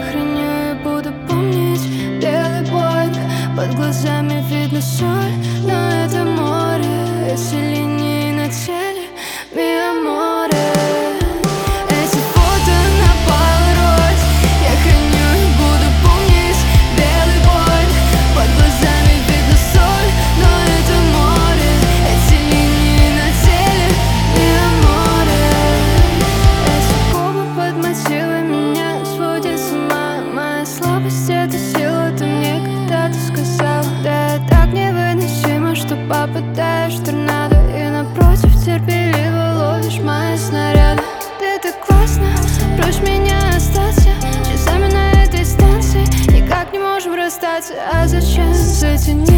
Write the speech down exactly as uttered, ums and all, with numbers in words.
храню и буду помнить белый боинг. Под глазами видно соль, но это море. Эти линии на теле, ми аморе. Эти фото на полароид я храню и буду помнить белый боинг. Под глазами видно соль, но это море. Эти линии на теле, ми аморе. Эти губы под мотивы меня сводят с ума. Моя слабость — это сила, ты мне когда-то сказал. Да, я так невыносимо, что попадаешь в торнадо, и напротив терпеливо ловишь мои снаряды. Ты так классно, прочь меня остаться часами на этой станции. Никак не можем расстаться, а зачем затянуть?